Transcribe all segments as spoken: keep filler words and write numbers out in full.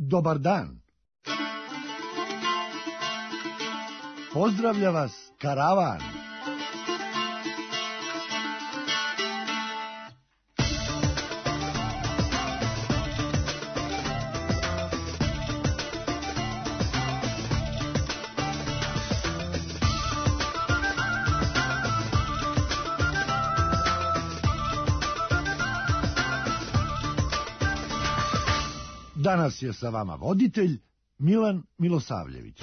Dobar dan. Pozdravlja vas karavan. Danas je sa vama voditelj Milan Milosavljević.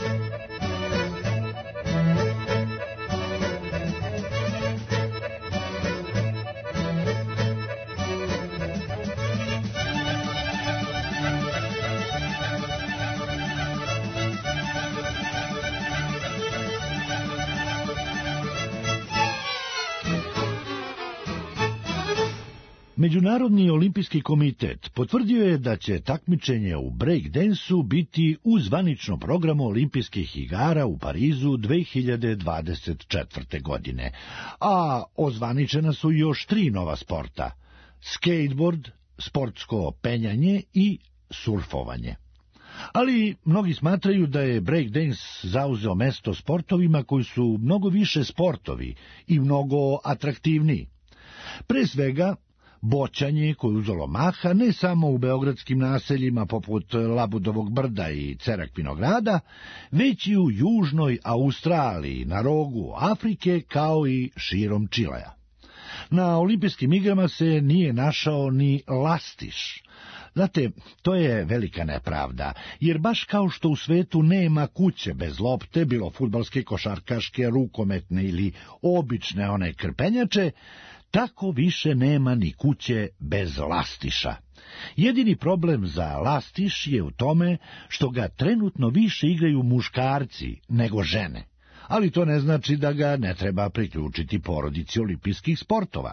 Međunarodni olimpijski komitet potvrdio je da će takmičenje u breakdansu biti u zvaničnom programu olimpijskih igara u Parizu dve hiljade dvadeset četvrte. godine, a ozvaničena su još tri nova sporta: skateboard, sportsko penjanje i surfovanje. Ali mnogi smatraju da je breakdance zauzeo mesto sportovima koji su mnogo više sportovi i mnogo atraktivniji. Pre svega, boćanje koje je uzelo maha ne samo u beogradskim naseljima poput Labudovog brda i Cerak Vinograda, već i u južnoj Australiji, na rogu Afrike, kao i širom Čilea. Na olimpijskim igrama se nije našao ni lastiš. Znate, to je velika nepravda, jer baš kao što u svetu nema kuće bez lopte, bilo fudbalske, košarkaške, rukometne ili obične one krpenjače, tako više nema ni kuće bez lastiša. Jedini problem za lastiš je u tome što ga trenutno više igraju muškarci nego žene, ali to ne znači da ga ne treba priključiti porodici olimpijskih sportova.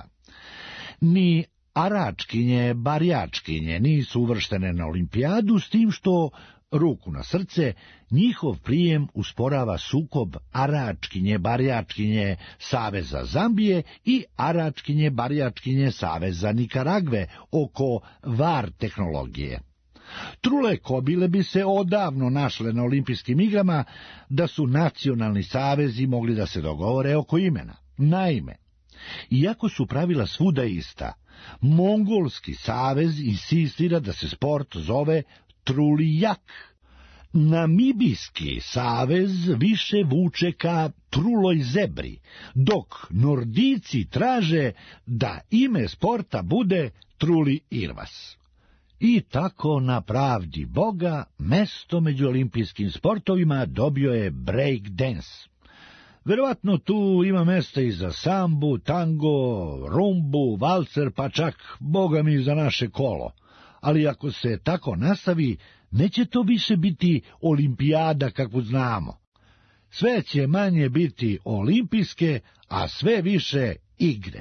Ni aračkinje, barjačkinje nisu uvrštene na olimpijadu, s tim što, ruku na srce, njihov prijem usporava sukob aračkinje, barjačkinje Saveza Zambije i aračkinje, barjačkinje Saveza Nikaragve oko var tehnologije. Trule kobile bi se odavno našle na olimpijskim igrama da su nacionalni savezi mogli da se dogovore oko imena. Naime, iako su pravila svuda ista, Mongolski savez insistira da se sport zove trulijak. Namibijski savez više vuče ka truloj zebri, dok Nordici traže da ime sporta bude truli irvas. I tako, na pravdi Boga, mesto među olimpijskim sportovima dobio je breakdance. Verovatno tu ima mesta i za sambu, tango, rumbu, valcer, pa čak, boga mi, za naše kolo. Ali ako se tako nastavi, neće to više biti olimpijada kakvu znamo. Sve će manje biti olimpijske, a sve više igre.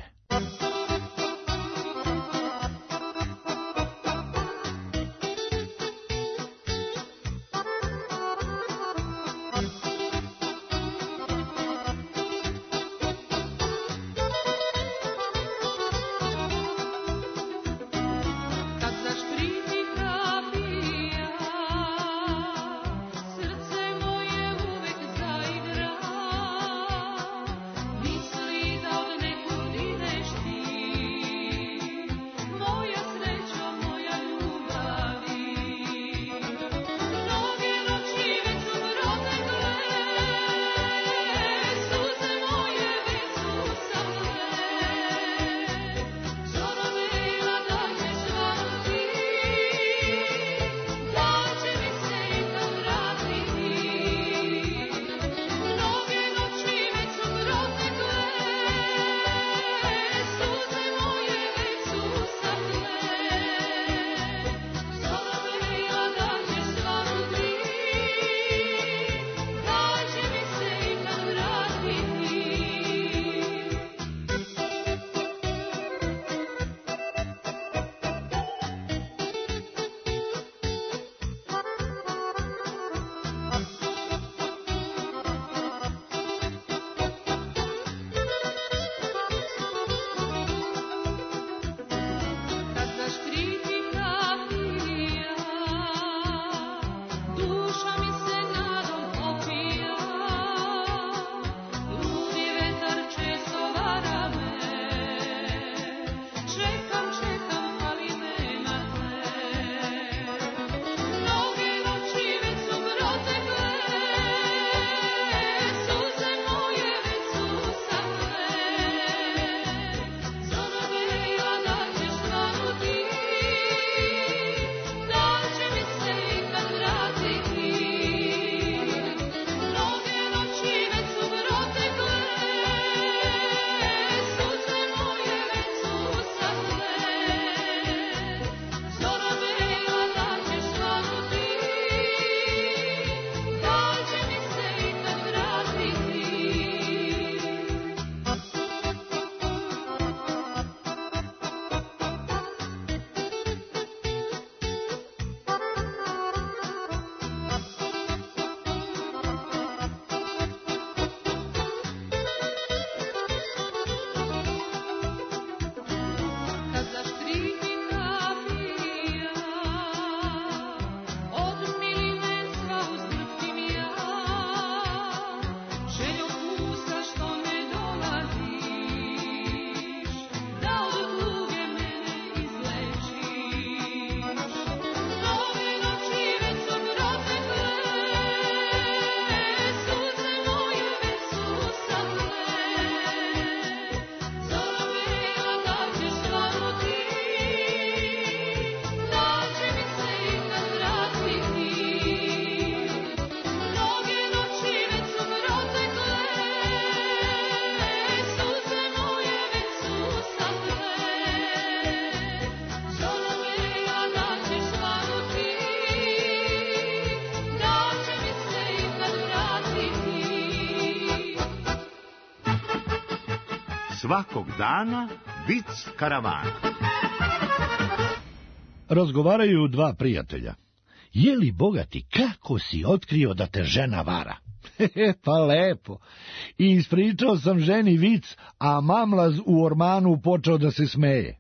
Misli da od nekud ide svakog dana vic karavana. Razgovaraju dva prijatelja. Je li, bogati, kako si otkrio da te žena vara? Pa lepo. I ispričao sam ženi vic, a mamlaz u ormanu počeo da se smeje.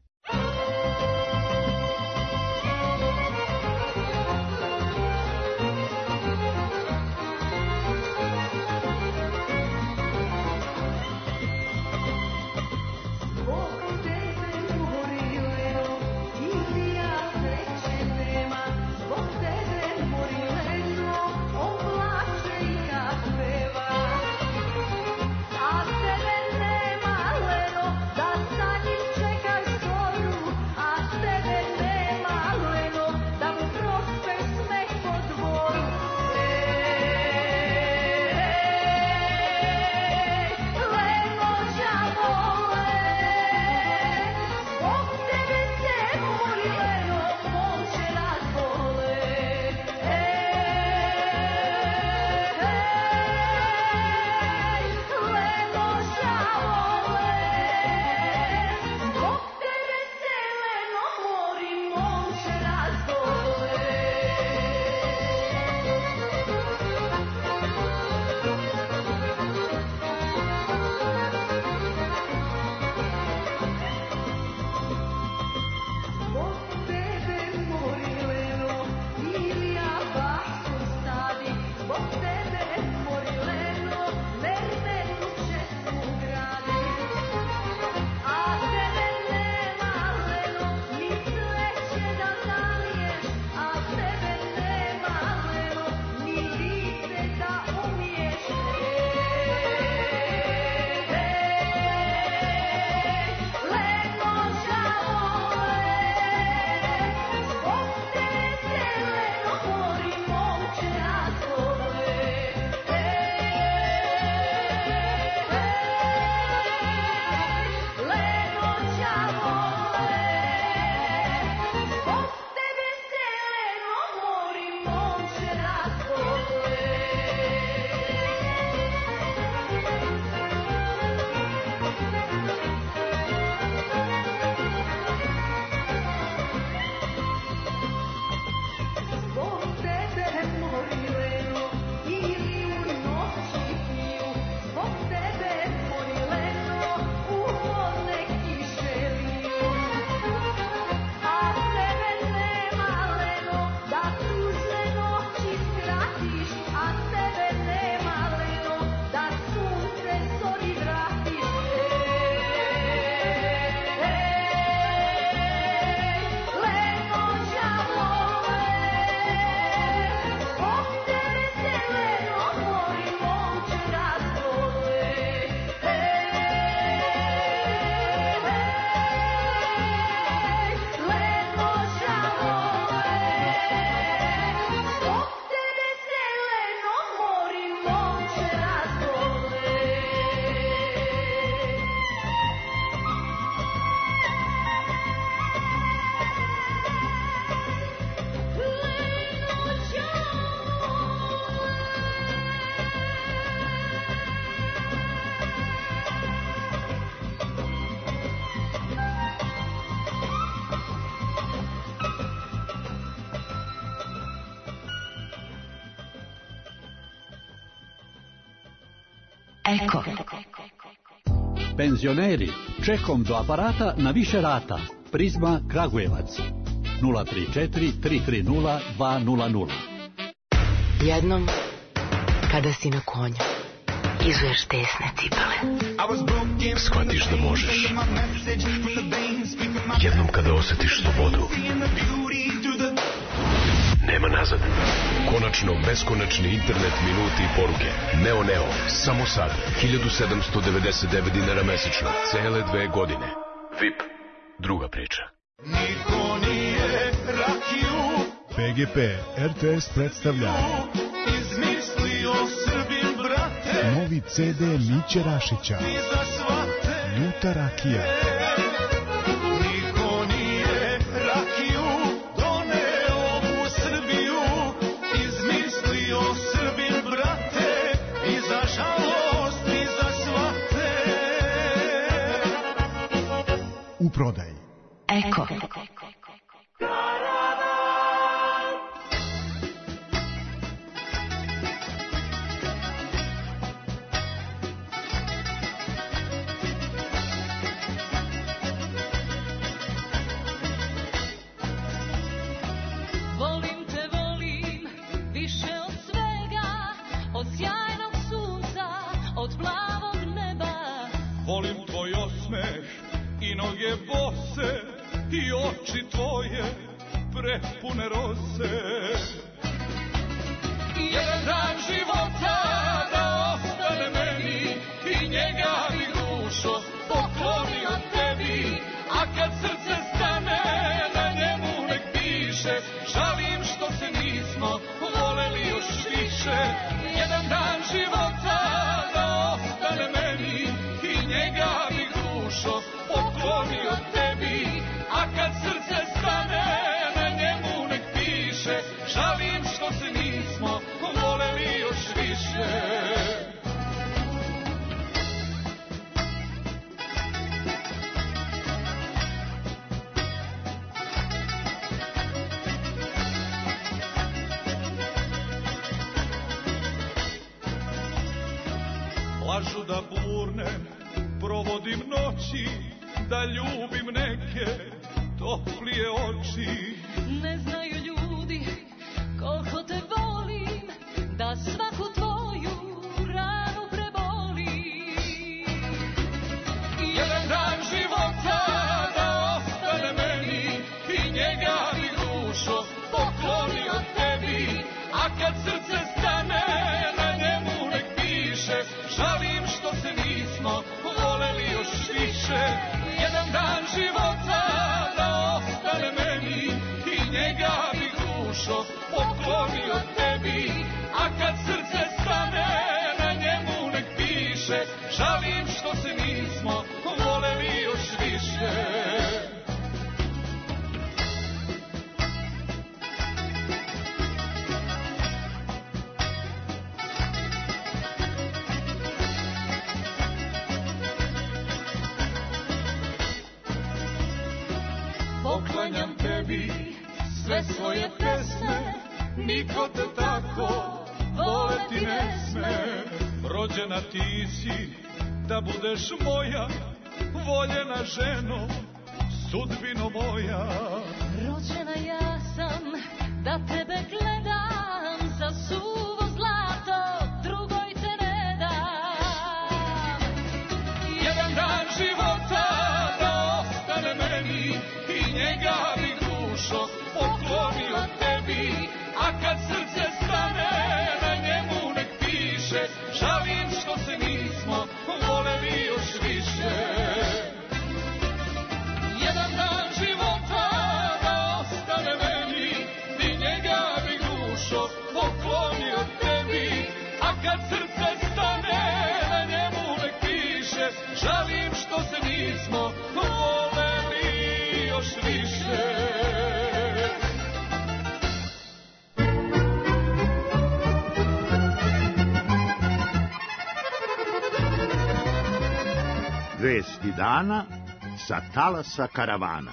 Eko. Penzioneri, čekom do aparata na više rata. Prizma Kragujevac. nula tri četiri tri tri nula dva nula nula. Jednom, kada si na konju, izuješ tesne cipele. Shvatiš da možeš. Jednom kada osjetiš slobodu. Nema nazad. Konačno beskonačni internet, minuti i poruke. Neo Neo, samo sad, hiljadu sedamsto devedeset devet dinara mesečno, cele dve godine. V I P, druga priča. Niko nije rakiju. P G P R T S predstavlja Izmislio Srbin, brate. novi C D Miće Rašića. Ljuta rakija. Niko nije rakiju doneo u Srbiju. Izmislio Srbin, brate. I za žalost i za svate. kupoprodaji. Eko. Volim te, volim više od svega, od sjajnog sunca, od plavog neba. Volim tvoj osmeh i noge bose i oči tvoje prepune rose. Jedan dan života da ostane meni i njega bi dušo poklonio tebi, a kad srce stane na njemu nek piše žalim što se nismo voleli još više. Jedan dan života da ostane meni i njega bi dušo poklonio tebi, a kad srce stane na njemu nek piše žalim što se nismo voleli još više. Lažu da burnem, provodim noći, da ljubim neke toplije oči. Ne znaju ljudi koliko te volim, da svaku tvoju ranu prebolim. Jedan dan života da ostane meni i njega bi dušo poklonio tebi, a kad srce stane na njemu nek piše žalim što se nismo voleli još više. Jedan dan života da ostane meni i njega bi dušo poklonio tebi, a kad srce stane na njemu nek piše žalim što se nismo voleli još više. Poklanjam tebi sve svoje pesme, niko te tako voleti ne sme. Rođena ti si da budeš moja, voljena ženo, sudbino moja. Rođena ja sam da tebe gledam, za suvo zlato drugoj te ne dam. Jedan dan života da ostane meni i njega bi dušo poklonio tebi, a kad srce stane na njemu nek piše žalim što se nismo voleli još više. Jedan dan života da ostane meni i njega bi dušo poklonio tebi, a kad srce stane na njemu nek piše žalim što se nismo voleli još više. Vesti dana sa talasa karavana.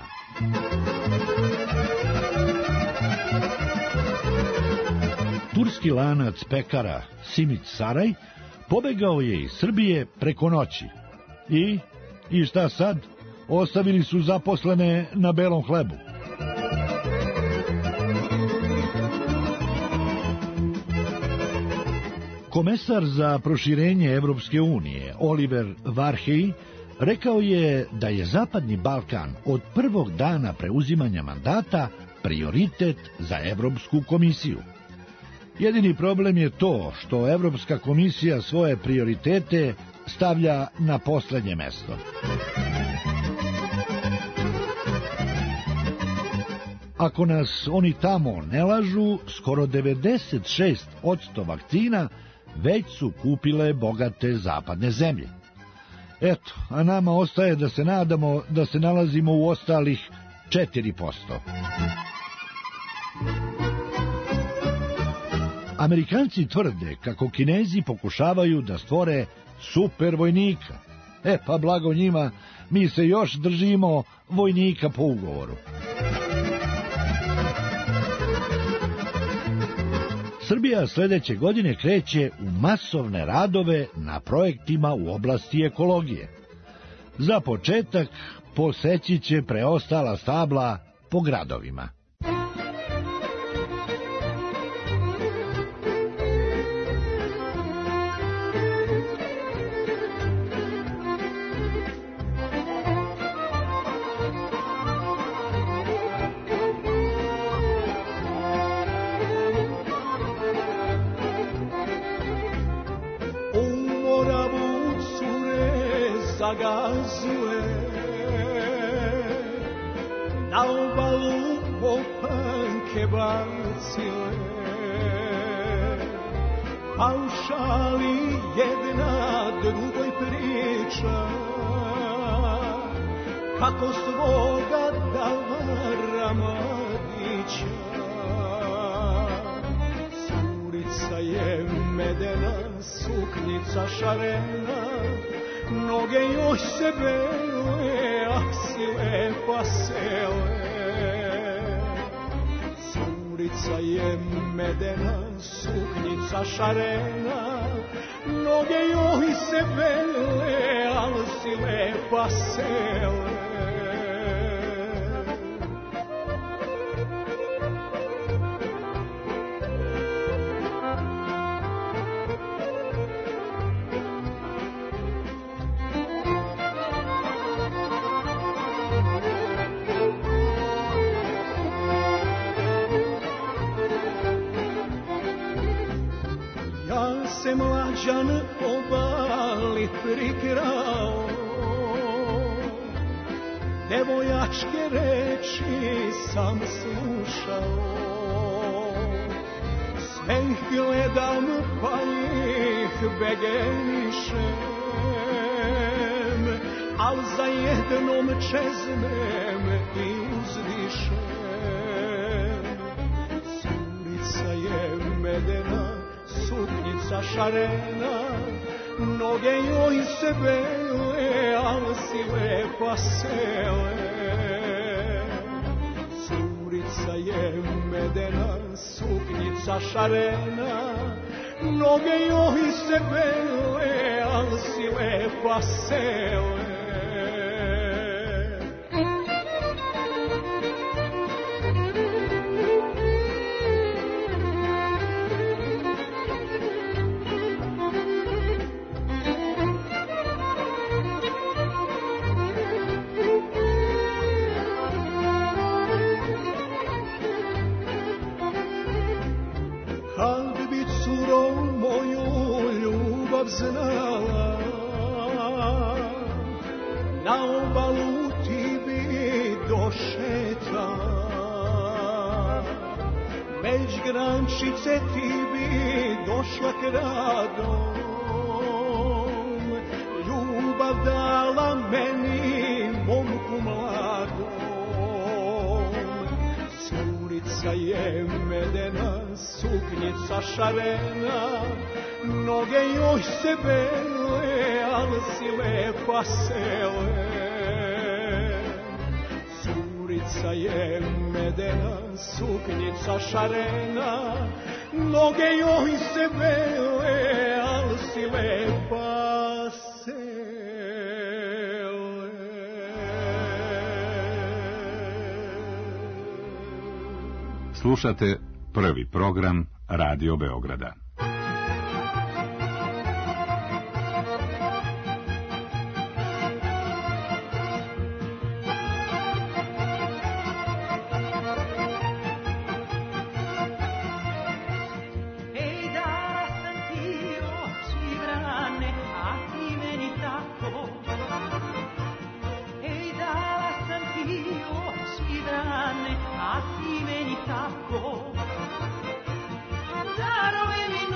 Turski lanac pekara Simić Saraj pobegao je iz Srbije preko noći. I, i šta sad? Ostavili su zaposlene na belom hlebu. Komesar za proširenje Evropske unije Oliver Varhej rekao je da je Zapadni Balkan od prvog dana preuzimanja mandata prioritet za Evropsku komisiju. Jedini problem je to što Evropska komisija svoje prioritete stavlja na poslednje mesto. Ako nas oni tamo ne lažu, skoro devedeset šest posto vakcina već su kupile bogate zapadne zemlje. Eto, a nama ostaje da se nadamo da se nalazimo u ostalih četiri posto. Amerikanci tvrde kako Kinezi pokušavaju da stvore super vojnika. E pa blago njima, mi se još držimo vojnika po ugovoru. Srbija sljedeće godine kreće u masovne radove na projektima u oblasti ekologije. Za početak poseći će preostala stabla po gradovima. Zagazuje na obalu popanke bacile, a u šali jedna drugoj priča kako svoga davara mladića. Curica je medena, suknica šarena, noge joj se bele, ah si lepa sele. Curica je medena, suknica šarena, noge joj se bele, ah si lepa sele. Se mlađan obali prikrao, devojačke reči sam slušao, sve ih gledam pa ih begenišem, al za jednom čeznem i uzdišem. Curica je medena, suknica šarena, noge joj se bele, al si lepa sele. Curica je medena, suknica šarena, noge joj se bele, al si lepa sele. Znala, na obalu ti bi došetala, među grančice ti bi došla kradom, ljubav dala meni, momku mladom. Curica je medena, suknica šarena, noge joj se bele, al si lepa sele. Curica je medena, suknica šarena, noge joj se bele, al si lepa sele. Slušate prvi program Radio Beograda. Darovi mi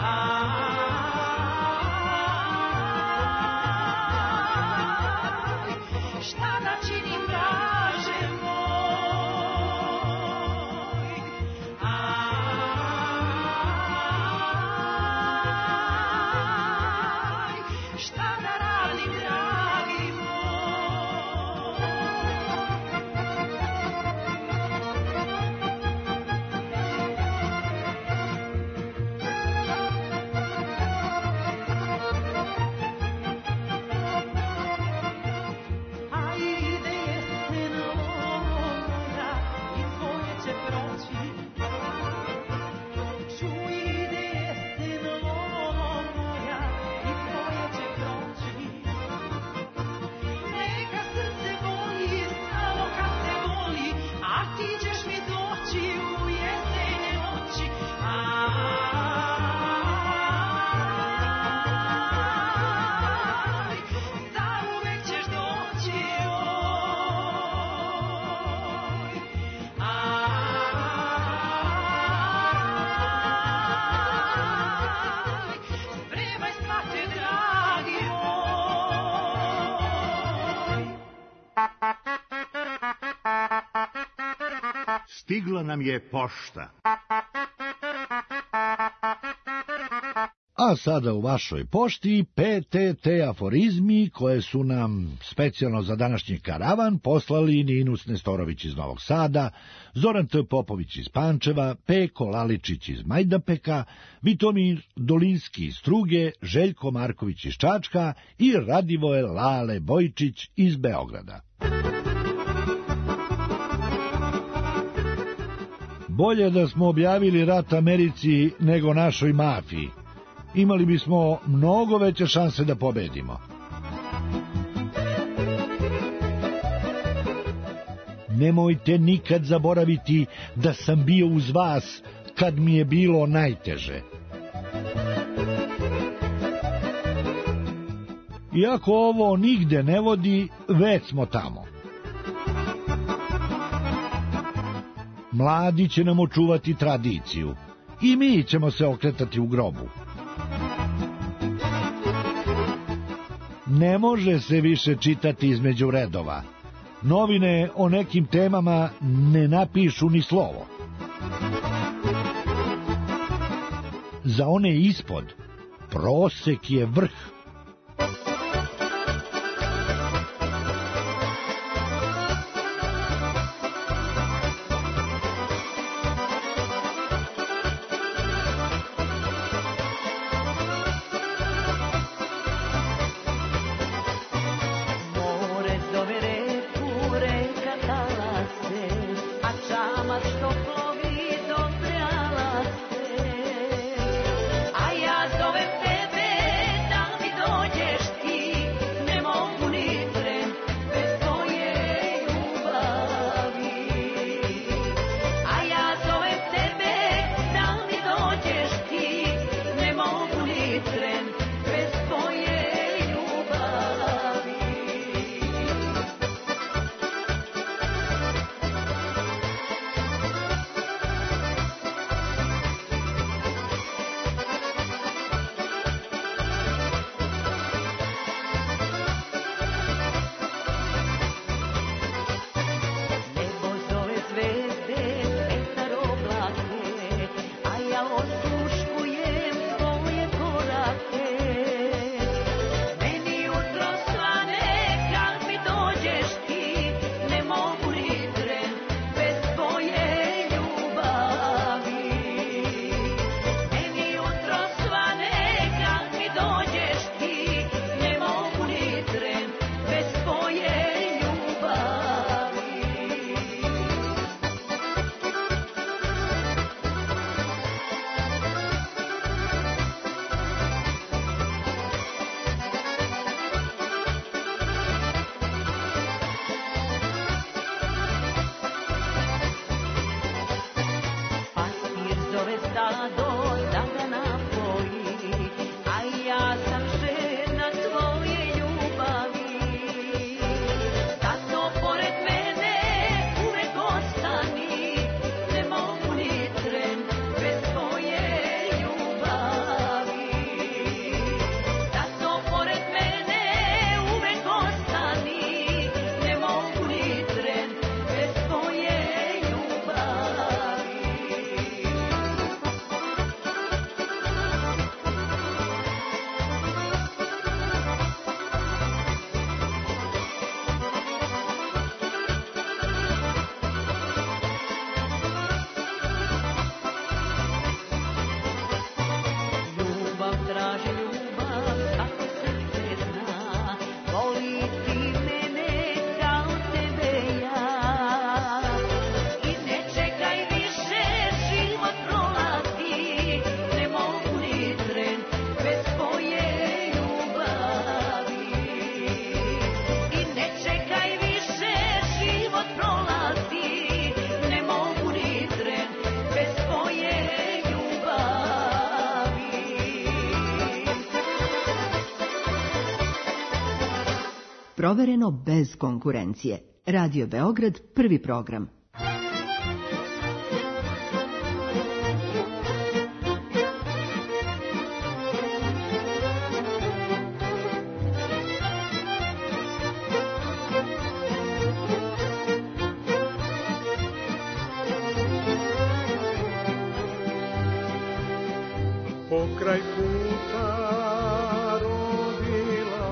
Stigla nam je pošta. A sada u vašoj pošti P T T aforizmi koje su nam specijalno za današnji karavan poslali Ninus Nestorović iz Novog Sada, Zoran T. Popović iz Pančeva, Peko Laličić iz Majdanpeka, Vitomir Dolinski iz Struge, Željko Marković iz Čačka i Radivoje Lale Bojčić iz Beograda. Bolje da smo objavili rat Americi nego našoj mafiji. Imali bismo mnogo veće šanse da pobedimo. Nemojte nikad zaboraviti da sam bio uz vas kad mi je bilo najteže. Iako ovo nigde ne vodi, već smo tamo. Mladi će nam očuvati tradiciju i mi ćemo se okretati u grobu. Ne može se više čitati između redova. Novine o nekim temama ne napišu ni slovo. Za one ispod, prosek je vrh. provereno bez konkurencije. Radio Beograd, prvi program. Pokraj puta rodila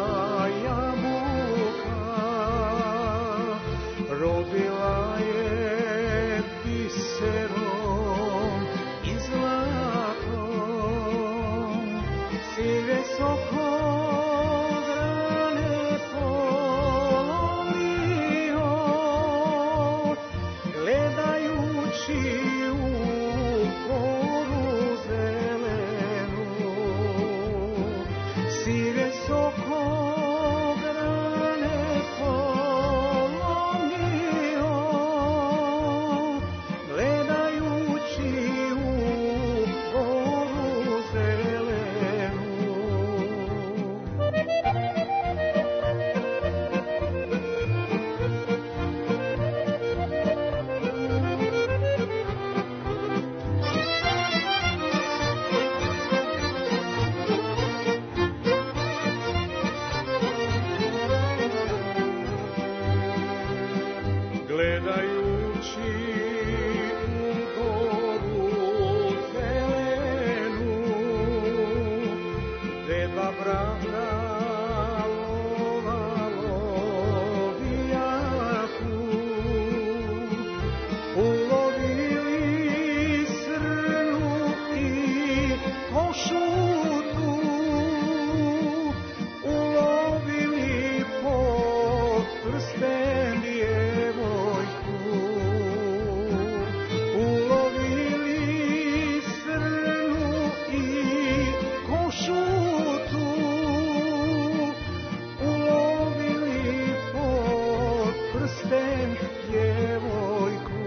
jabuka, rodila je biserom i zlatom, sive sokograne polomio, gledajući u poru zelenu, sive sokograne polomio, gledajući u poru zelenu. Gledajući u poru zelenu, deba brata lovalo vijaku, ulovili srnu i košutu, ulovili pod prsten djevojku, ulovili srnu i košutu, ulovili pod prsten djevojku.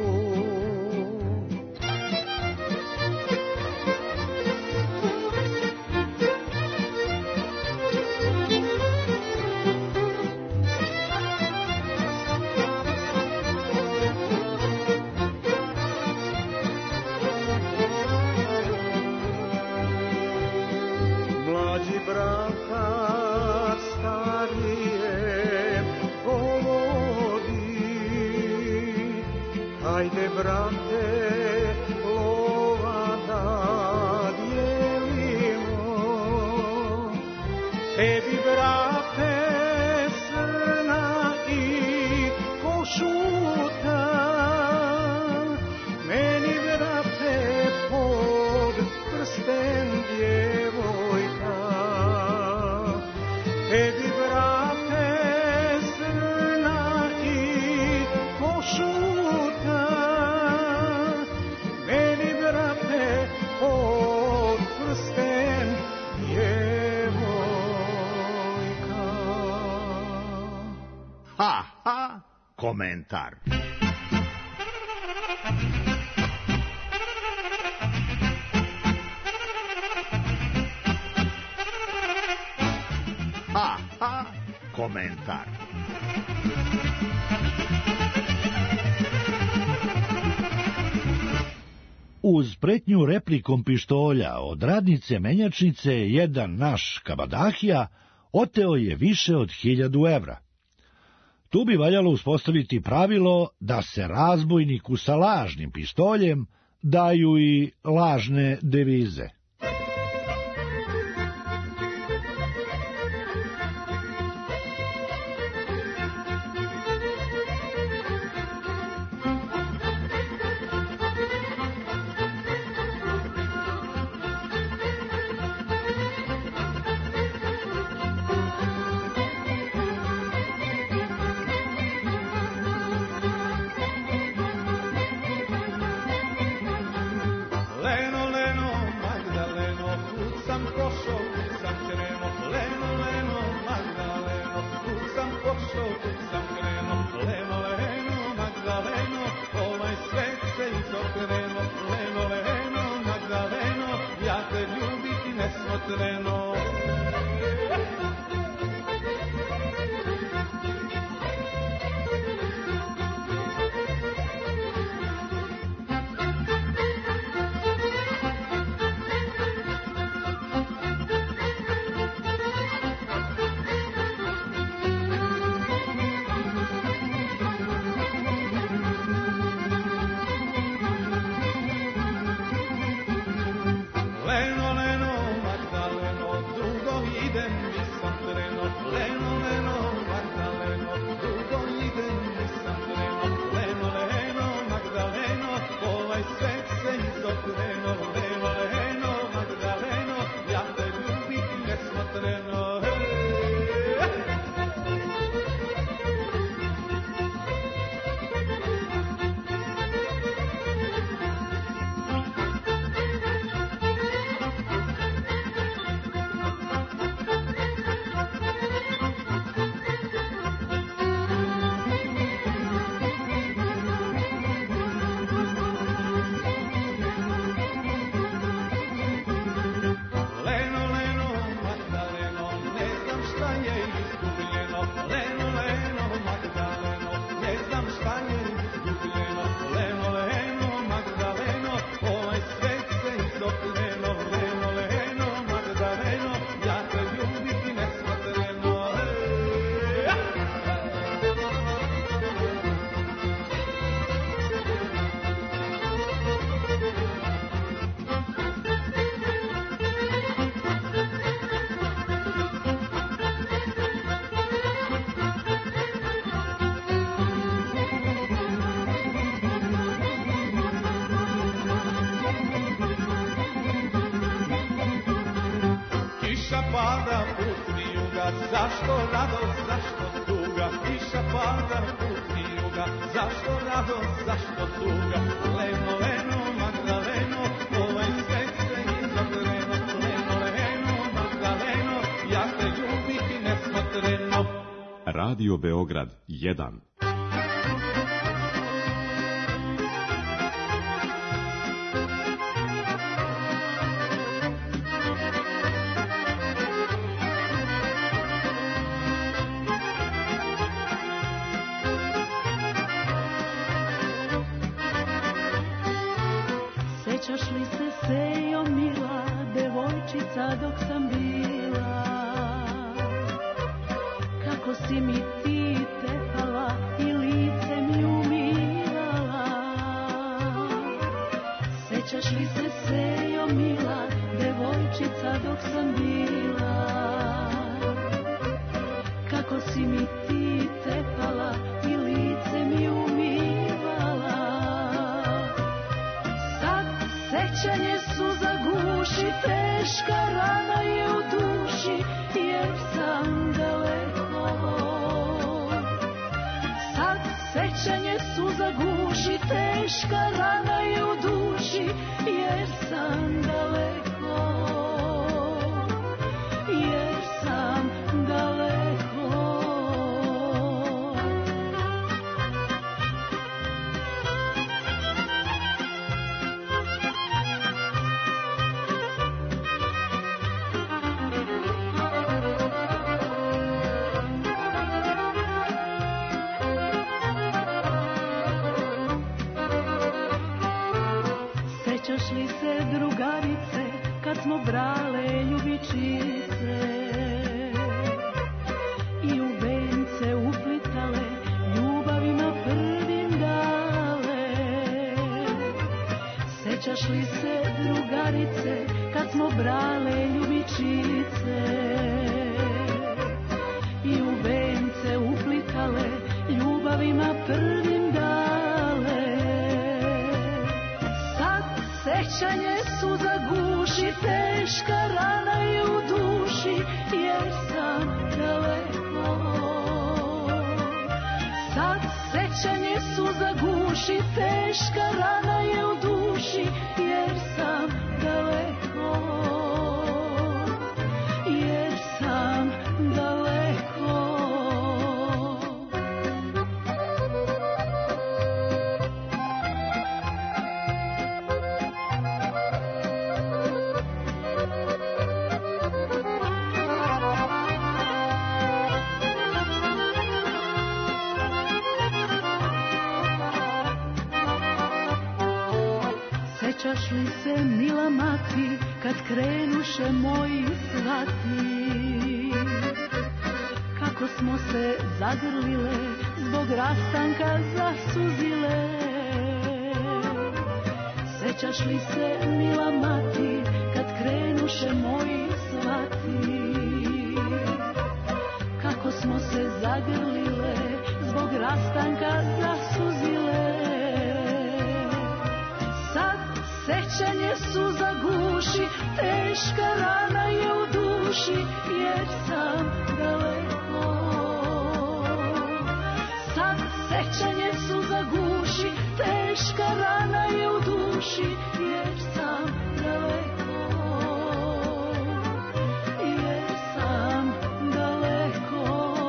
Mlađi brata starije povodi, hajde brate lova da dijelimo, tebi brate srna i košuta, meni brate pod prsten djevojka, tebi brate srna i košuta, meni brate pod prsten djevojka. Ha, ha, komentar. Ha, ha, komentar. Uz pretnju replikom pištolja od radnice menjačnice, jedan naš kabadahija oteo je više od hiljadu evra. Tu bi valjalo uspostaviti pravilo da se razbojniku sa lažnim pištoljem daju i lažne devize. Leno, Leno, Magdaleno, kud sam pošao, kud sam krenuo. Leno, Leno, Magdaleno, kud sam pošao, kud sam krenuo. Leno, Leno, Magdaleno, ovaj svet se izokrenuo. Leno, Leno, Magdaleno, ja te ljubiti nesmotreno. svet se izokrenuo, leno, leno, Magdaleno, ja te ljubim nesmotreno. Zašto radost, zašto tuga, kiša pada, pusti juga, zašto radost, zašto tuga, leno, leno, Magdaleno, ovaj svet se izokreno, leno, leno, Magdaleno, ja te ljubiti nesmotreno. Radio Beograd jedan. Sjećaš li se, Sejo mila, devojčica dok sam bila, kako si mi ti tepala i lice mi umirala. Sjećaš li se, Sejo mila, devojčica dok sam bila, kako si mi ti tepala i lice mi umirala. Sećanje su zaguši, teška rana je u duši, jer sam daleko. Sad sećanje su zaguši, teška rana je u duši, jer sam daleko. Jer sam daleko. Sjećaš li se, drugarice, kad smo brale ljubičice i u vence uplitale, ljubavima prvim dale? Sjećaš li se, drugarice, kad smo brale ljubičice i u vence uplitale, ljubavima prvim dale? Sećanje su zaguši, teška rana je u duši, jer sam daleko. Sad sećanje su zaguši, teška rana je u duši, jer sam daleko. Jer sam daleko. Sjećaš li se, mila mati, kad krenuše moji svati, kako smo se zagrlile, zbog rastanka zasuzile? Sjećaš li se, mila mati, kad krenuše moji svati, kako smo se zagrlile, zbog rastanka zasuzile? Sad sećanje suza guši, teška rana je u duši, jer sam daleko. Sad sećanje suza guši, teška rana je u duši, jer sam daleko. Jer sam daleko.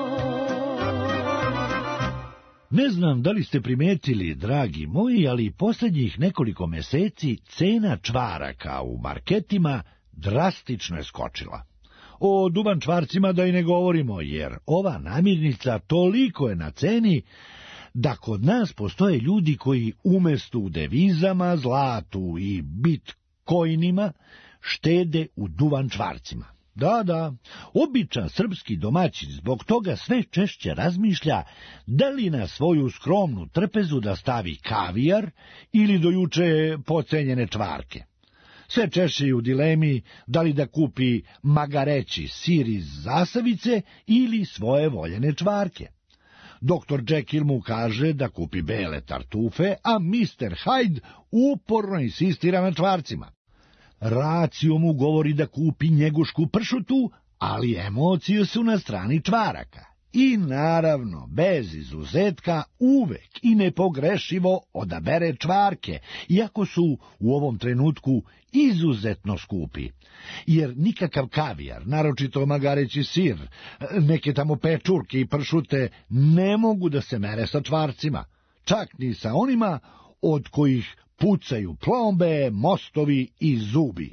Ne znam da li ste primetili, dragi moji, ali posljednjih nekoliko meseci cena čvaraka u marketima drastično je skočila. O duvan čvarcima da i ne govorimo, jer ova namirnica toliko je na ceni da kod nas postoje ljudi koji umesto u devizama, zlatu i bitcoinima štede u duvan čvarcima. Da, da, običan srpski domaćin zbog toga sve češće razmišlja da li na svoju skromnu trpezu da stavi kavijar ili do juče pocenjene čvarke. Sve češće je u dilemi da li da kupi magareći sir iz zasavice ili svoje voljene čvarke. Doktor Jekyll mu kaže da kupi bele tartufe, a mister Hyde uporno insistira na čvarcima. Racio mu govori da kupi njegušku pršutu, ali emocije su na strani čvaraka. I naravno, bez izuzetka, uvek i nepogrešivo odabere čvarke, iako su u ovom trenutku izuzetno skupi. Jer nikakav kavijar, naročito magareći sir, neke tamo pečurke i pršute ne mogu da se mere sa čvarcima, čak ni sa onima od kojih pucaju plombe, mostovi i zubi.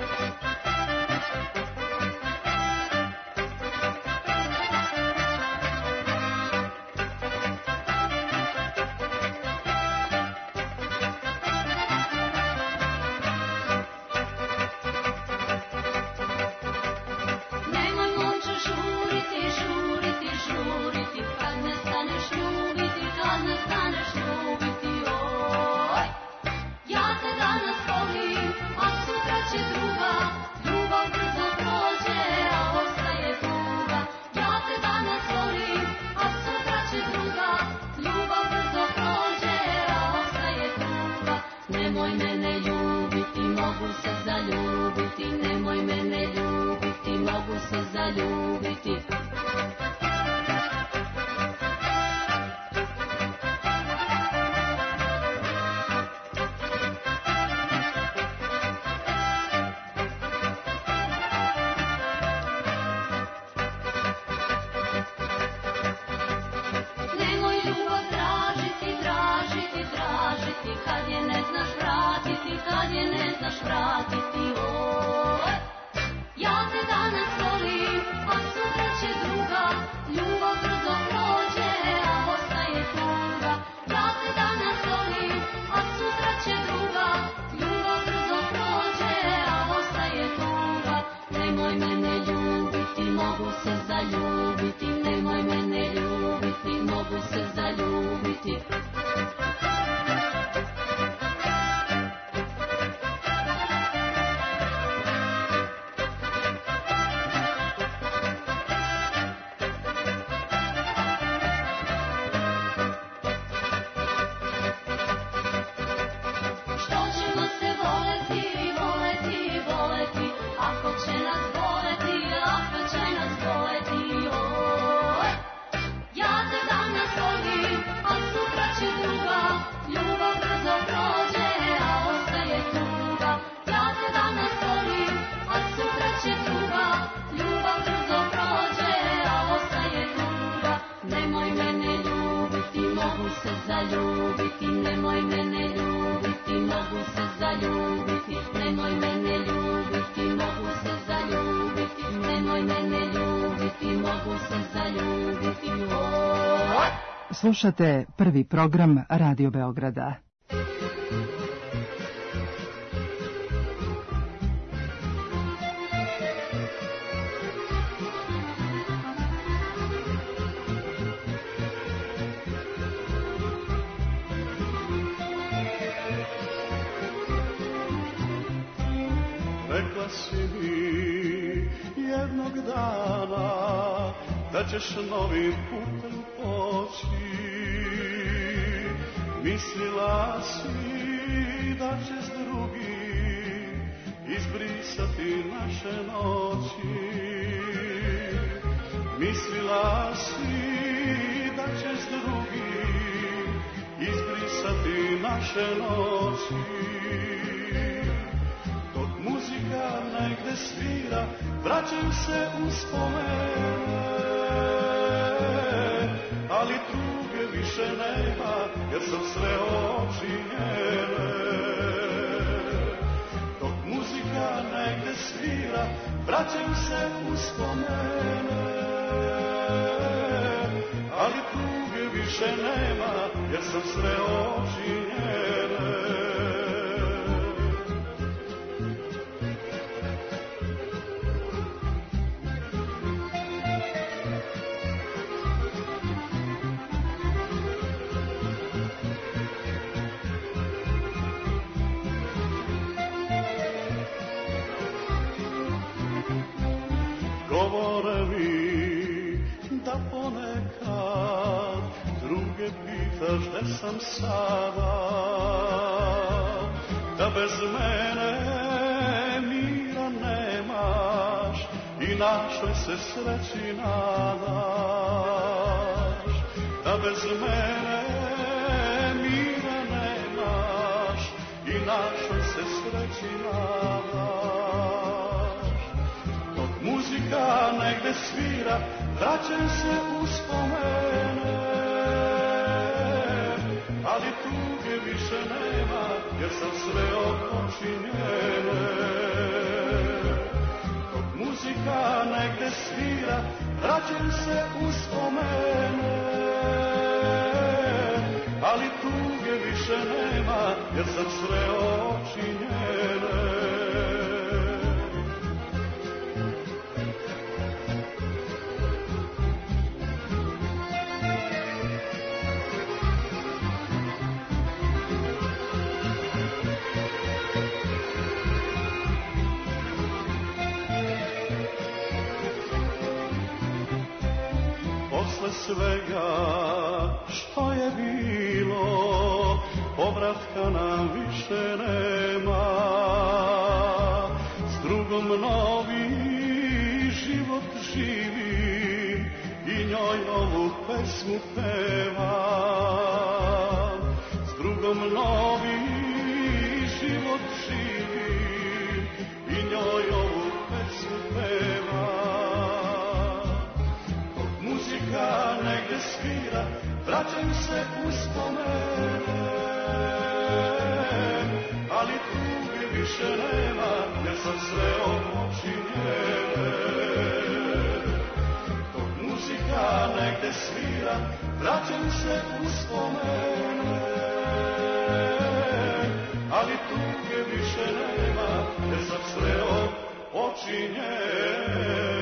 Slušate prvi program Radio Beograda. Rekla si mi jednog dana da ćeš novim putem poći. Mislila si da će s drugim si da će s drugim izbrisati naše noći. Dok muzika negde svira, vraćam se uspomene, ali tuge više nema, jer sam sreo oči njene. Dok muzika negde svira, vraćam se uspomene, ali tuge više nema, jer sam sreo oči njene. Govore mi da ponekad druge pitaš gde sam sada, da bez mene mira nemaš i našoj se sreći nadaš, da bez mene mira nemaš i našoj se sreći nadaš. Muzika negde svira, vraćam se uspomene, ali tuge više nema, jer sam sreo oči njene. Dok muzika negde svira, vraćam se uspomene, ali tuge više nema, jer sam sreo oči njene. Posle svega što je bilo, povratka nam više nema. S drugom novi život živim i njoj novu pesmu pevam. S drugom novi život živim i njoj novu pesmu pevam. Muzika negde svira, vraćam se uspomene, ali tuge više nema, jer sam sreo oči njene. Dok muzika negde svira, vraćam se uspomene, ali tuge više nema, jer sam sreo oči njene.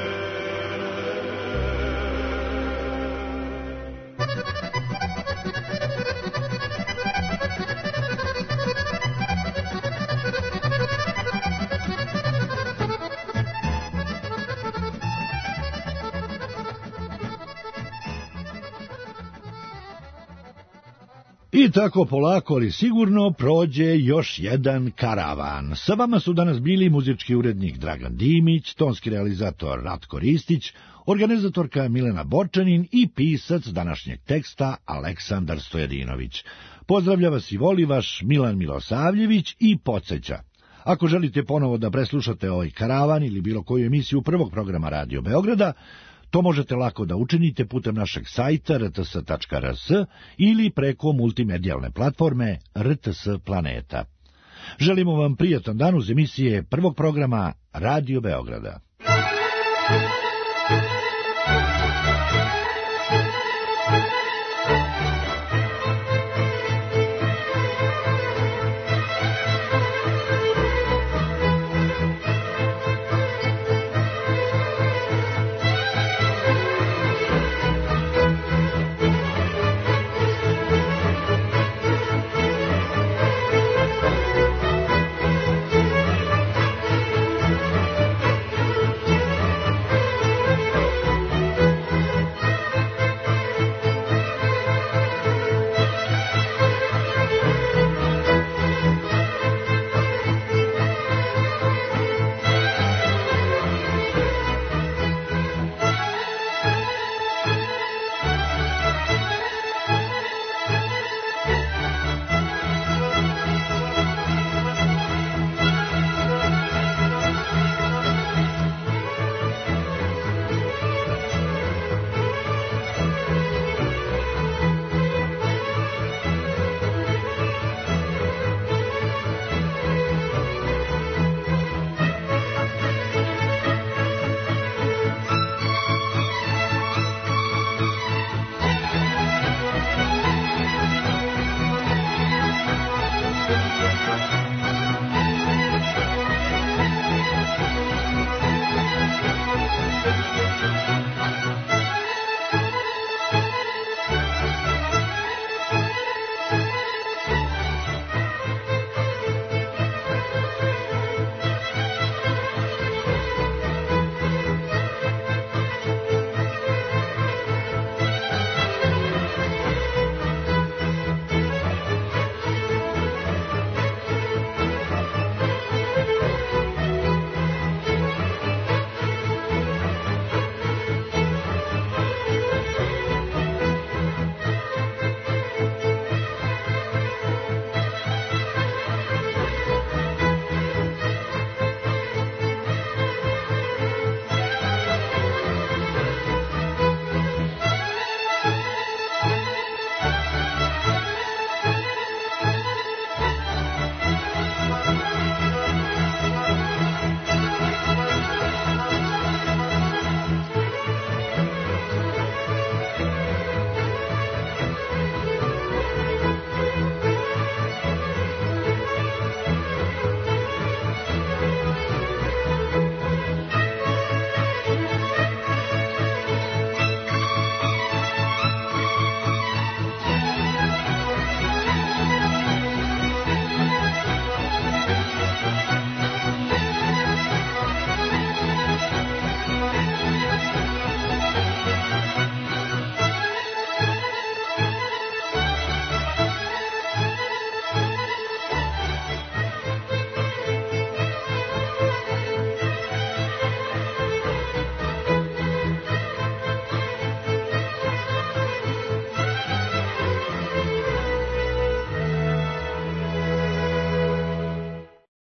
I tako polako, ali sigurno, prođe još jedan karavan. Sa vama su danas bili muzički urednik Dragan Dimić, tonski realizator Ratko Ristić, organizatorka Milena Borčanin i pisac današnjeg teksta Aleksandar Stojadinović. Pozdravlja vas i voli vaš Milan Milosavljević i podseća. Ako želite ponovo da preslušate ovaj karavan ili bilo koju emisiju prvog programa Radio Beograda, to možete lako da učinite putem našeg sajta r t s tačka r s ili preko multimedijalne platforme R T S Planeta. Želimo vam prijatan dan uz emisije prvog programa Radio Beograda.